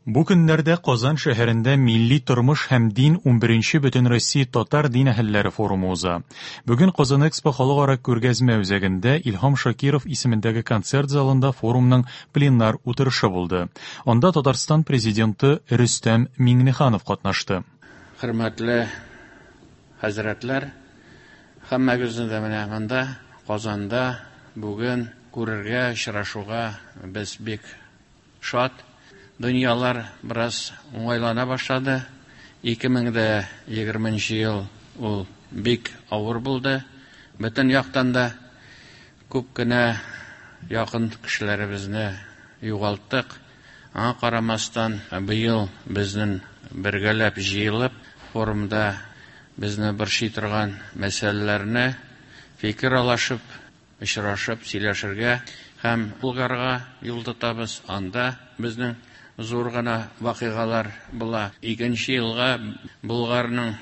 Бу көннәрдә Казан шәһәрендә милли тормыш һәм дин 11-нче Бөтенроссия татар дин әһелләре форумы уза. Бүген Казан Экспо халыкара күргәзмә үзәгендә Илһам Шакиров исемендәге концерт залында форумның пленар утырышы булды. Анда Татарстан президенты Рөстәм Миңнеханов катнашты. Хөрмәтле хәзрәтләр, һәммәгезне дә менә монда Казанда бүген күрергә, очрашуга без бик шат. Дөньялар бераз уңайлана башлады. 2020 ел ул бик авыр булды. Бөтен яктан да күп кенә якын кешеләребезне югалттык. Аңа карамастан, быел безнең бергәләп җыелып, форумда безне борчый торган мәсьәләләрне фикер алышып, очрашып, сөйләшергә һәм булгарга юл тотабыз. Анда безнең зур гына вакыйгалар була. 2нче елга Булгарның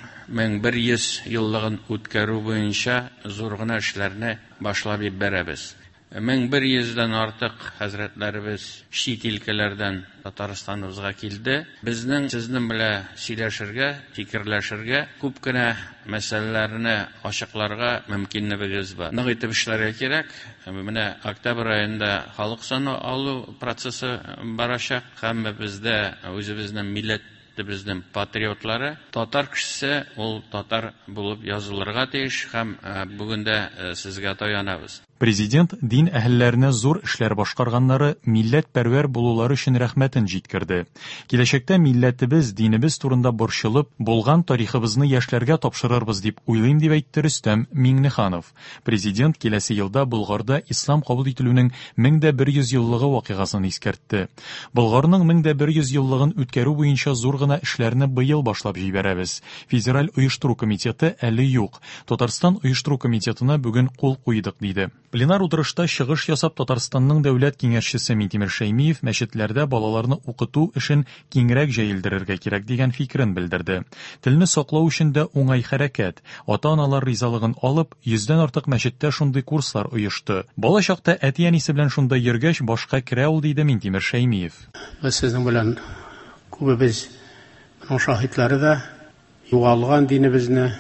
1100 еллыгын үткәрү буенча зур гына эшләрне башлап бәрәбез. 1100-дән артык хәзрәтләребез чит өлкәләрдән Татарстаныбызга килде. Безнең сезнең белән сөйләшергә, фикерләшергә, күп кенә мәсьәләләрне ачыкларга мөмкинлегебез бар. Нык итеп эшләргә кирәк. Менә октябрь аенда халык саны алу процессы барачак, һәм бездә үзебезнең милләтебезнең патриотлары, татар кешесе ул татар булып язылырга тиеш, һәм бүген дә сезгә таянабыз. Президент дин әһелләренә зур эшләр башкарганнары милләтпәрвәр булулары өчен рәхмәтен җиткерде. Киләчәктә милләтебез, динебез турында борчылып, булган тарихыбызны яшьләргә тапшырырбыз дип уйлыйм, дип әйтте Рөстәм Миңнеханов. Президент киләсе елда Булгарда ислам кабул ителүнең 1100 еллыгы вакыйгасын искәртте. Булгарның 1100 еллыгын үткәрү буенча зур гына эшләрне быел башлап җибәрәбез. Федераль оештыру комитеты әле юк. Татарстан оештыру комитетына бүген кул куйдык, диде. Пленар утырышта чыгыш ясап Татарстанның дәүләт киңәшчесе Минтимер Шәймиев мәчетләрдә балаларны укыту эшен киңрәк җәелдерергә кирәк дигән фикерен белдерде. Телне саклау өчен дә уңай хәрәкәт. Ата-аналар ризалыгын алып, 100дән артык мәчеттә шундый курслар оешты. Бала чакта әти-әнисе белән шунда йөргәч башка керә ул, диде Минтимер Шәймиев. Сезнең белән күбебез моның шаһитлары да югалган динебезне,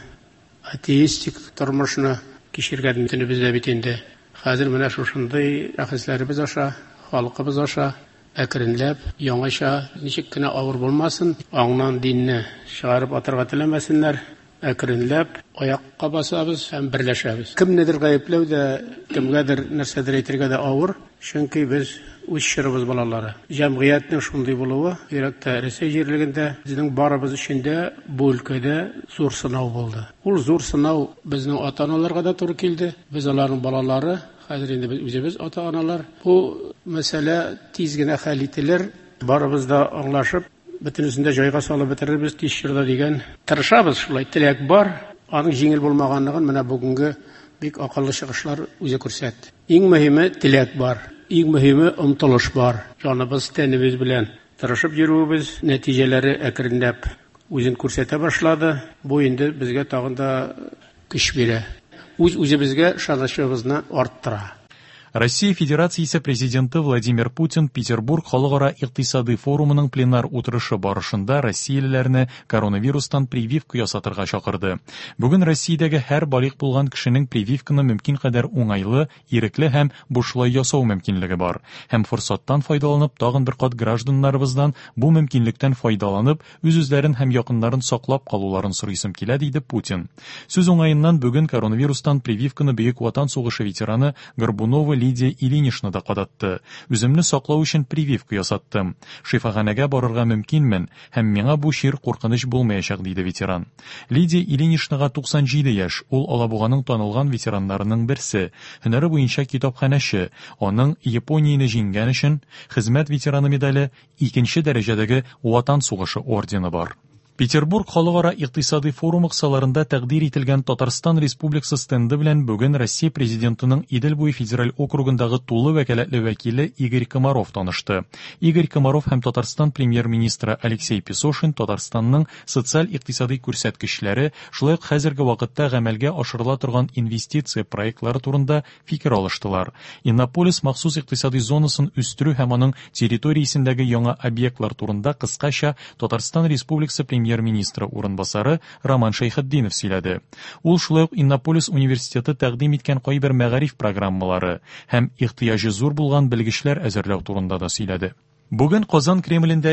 атеистик тормышны кичергән динебездә бит инде. Хәзер менә шушындый рәхәсләребез аша, халкыбыз аша әкренләп, яңаша, ничек кенә авыр булмасын, аңнан динне чыгарып атырга теләмәсеннәр, әкренләп аякка басабыз һәм берләшәбез. Кемнедер гаепләү дә, кемгәдер нәрсәдер әйтергә дә авыр, чөнки без үз чырыбыз балалары. Җәмгыятьнең шундый булуы, Иракта, Рәсәй җирлегендә безнең барыбыз өчен дә бу өлкәдә зур сынау булды. Ул зур сынау безнең ата-аналарга да туры килде. Без аларның балалары, хәзер инде без үзебез ата-аналар. Бу мәсьәлә тиз генә хәл ителер, барыбыз да аңлашып, бөтенесен дә җайга салып бетерербез тиз чорда дигән тырышабыз. Шулай теләк бар. Аның җиңел булмаганлыгын менә бүгенге бик акыллы чыгышлар үзе күрсәтте. Иң мөһиме теләк бар. Иң мөһиме омтылыш бар. Җаныбыз, тәнебез белән тырышып йөрүбез, нәтиҗәләре әкренләп үзен күрсәтә башлады. Бу инде безгә тагын да көч бирә. Үзебезгә ышанычыбызны арттыра. Россия Федерациясе президенты Владимир Путин Петербург халыкара икътисади форумының пленар утырышы барышында россиялеләрне коронавирустан прививка ясатырга чакырды. Бүген Россиядәге һәр балык булган кешенең прививканы мөмкин кадәр уңайлы, ирекле һәм бушлай ясау мөмкинлеге бар. Һәм форсаттан файдаланып, тагын бер кат гражданнарыбыздан бу мөмкинлектән файдаланып, үз-үзләрен һәм якыннарын саклап калуларын сорыйсым килә, диде Путин. Сүз уңаеннан бүген коронавирустан прививканы Бөек Ватан сугышы ветераны Горбунова Лидия Ильинична да кадатты. Үземне саклау өчен прививка ясаттым. Шифаханәгә барырга мөмкинмен, һәм миңа бу чир куркыныч булмаячак, диде ветеран. Лидия Ильиничнага 97 яшь. Ул Алабуганың танылган ветераннарының берсе. Һөнәре буенча китапханәче. Аның Японияны җиңгән өчен хезмәт ветераны медале 2нче дәрәҗәдәге Ватан сугышы ордены бар. Петербург халыкара икътисади форумы кысаларында тәкъдир ителгән Татарстан Республикасы стенды белән бүген Россия президентының Идел буе федераль округындагы тулы вәкаләтле вәкиле Игорь Комаров танышты. Игорь Комаров һәм Татарстан премьер-министры Алексей Песошин Татарстанның социаль-икътисади күрсәткечләре, шулай ук хәзерге вакытта гамәлгә ашырыла торган инвестиция проектлары турында фикер алыштылар. Иннополис махсус икътисади зонасын үстерү һәм аның территориясендәге яңа объектлар турында кыскача Татарстан Республикасы премьер-министры урынбасары Роман Шәйхетдинов сөйләде. Ул шулай ук Иннополис университеты тәкъдим иткән кайбер мәгариф программалары һәм ихтыяҗы зур булган белгечләр әзерләү турында да сөйләде. Бүген Казан Кремлендә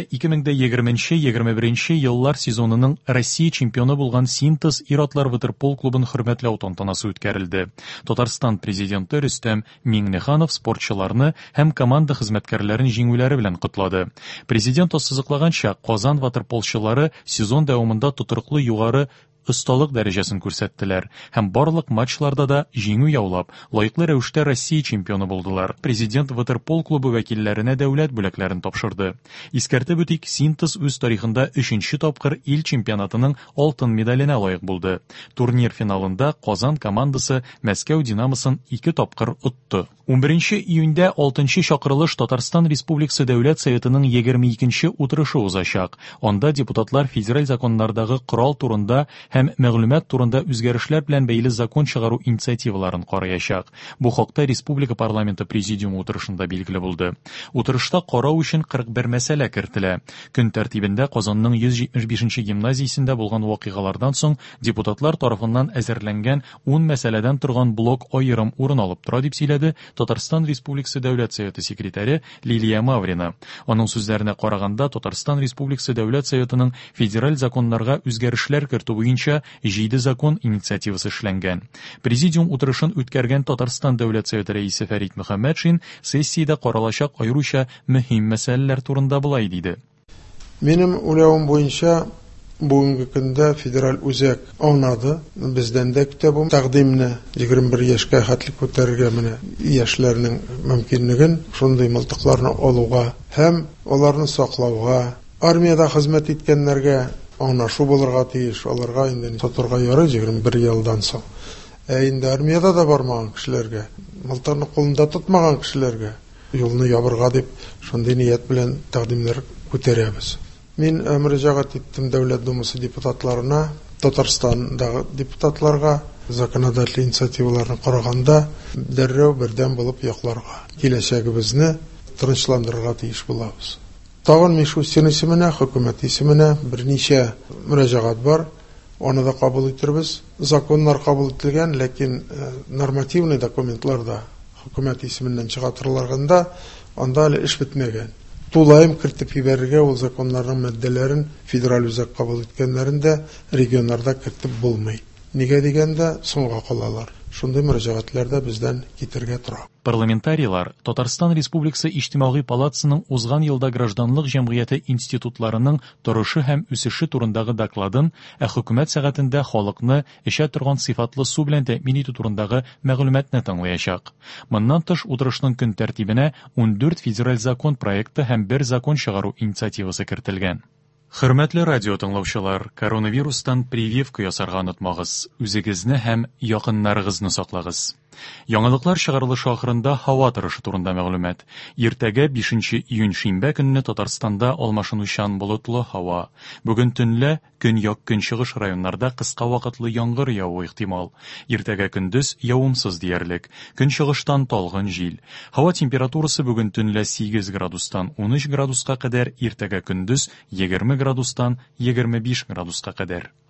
2020-21 еллар сезонының Россия чемпионы булган Синтез ир-атлар ватерпол клубын хөрмәтләү тантанасы үткәрелде. Татарстан президенты Рөстәм Миңнеханов спортчыларны һәм команда хезмәткәрләрен җиңүләре белән котлады. Президент ассызыклаганча, Казан ватерполчылары сезон дәвамында тотрыклы югары осталык дәрәҗәсен күрсәттеләр һәм барлык матчларда да җиңү яулап, лаеклы рәвештә Россия чемпионы булдылар. Президент ватерпол клубы вәкилләренә дәүләт бүләкләрен тапшырды. Искәртеп үтик, Синтез үз тарихында 3нче тапкыр ил чемпионатының алтын медаленә лаек булды. Турнир финалында Казан командасы Мәскәү Динамосын 2 тапкыр отты. 11 июньдә 6нчы чакырылыш Татарстан Республикасы Дәүләт Советының 22нче утырышы узачак. Анда депутатлар федераль законнардагы корал турында һәм мәгълүмат турында үзгәрешләр белән бәйле закон чыгару инициативаларын караячак. Бу хакта Республика парламенты президиумы утырышында билгеле булды. Утырышта карау өчен 41 мәсьәлә кертелә. Көн тәртибендә Казанның 175нче гимназиясендә булган вакыйгалардан соң депутатлар тарафыннан әзерләнгән 10 мәсьәләдән торган блок аерым урын алып тора дип сөйләде Татарстан Республикасы Дәүләт Советы секретаре Лилия Маврина. Аның сүзләренә караганда, Татарстан Республикасы Дәүләт Советының федераль законнарга үзгәрешләр кертү буенча 7 закон инициативасы эшләнгән. Президиум утырышын үткәргән Татарстан Дәүләт Советы рәисе Фәрит Мөхәммәтшин сессиядә каралачак аеруча мөһим мәсьәләләр турында булай диде. Минем уйлавым буенча, бүгенге көндә федераль үзәк аунады. Бездән дә көтәбем тәкъдимне 21 яшькә хәтлек күтәрергә менә яшьләрнең мөмкинлеген, шундый мылтыкларны алуга һәм аларны саклауга, армиядә хезмәт иткәннәргә аңлашу булырга тиеш, аларга инде сатырга ярый 21 елдан соң. Инде армиядә дә бармаган кешеләргә, мылтыкны кулында тотмаган кешеләргә юлны ябырга дип, шундый ният белән тәкъдимнәр күтәрәбез. Мин мөрәҗәгать иттем Дәүләт Думасы депутатларына, Татарстандагы депутатларга законодательный инициативаларны караганда дәррәү бердәм булып якларга, киләчәгебезне тынычландырырга тиеш булабыз. Тагын Мишу исеменә, хөкүмәт исеменә берничә мөрәҗәгать бар. Аны да кабул итербез. Законнар кабул ителгән, ләкин нормативный документларда хөкүмәт исеменнән чыгартылганда анда әле эш бетмәгән. Тулайым кертеп ибәрергә ул законнарның маддәләрен федераль үзәк кабул иткәннәрендә регионнарда кертеп булмый. Нигә дигәндә соңга калалар. Шундый мөрәҗәгатьләрдә бездән китергә тора. Парламентарийлар Татарстан Республикасы Иҗтимагый палатасының узган елда гражданлык җәмгыяте институтларының торышы һәм үсеше турындагы докладын, хөкүмәт сәгатендә халыкны эчә торган сыйфатлы су белән тәэмин итү турындагы мәгълүматны тыңлаячак. Моннан тыш утырышның көн тәртибенә 14 федераль закон проекты һәм 1 закон чыгару инициативасы кертелгән. Хөрмәтле радио тыңлаучылар, коронавирустан прививка ясарга онытмагыз, үзегезне һәм якыннарыгызны саклагыз. Яңалыклар чыгарылышы ахырында һава торышы турында мәгълүмат. Иртәгә 5 июнь шимбә көнне Татарстанда алмашынучан болытлы һава. Бүген төнлә көньяк-көнчыгыш районнарда кыска вакытлы яңгыр яву ихтимал. Иртәгә көндез явымсыз диярлек. Көнчыгыштан талгын җил. Һава температурасы бүген төнлә 8 градустан 13 градуска кадәр, иртәгә көндез 20 градустан 25 градуска кадәр.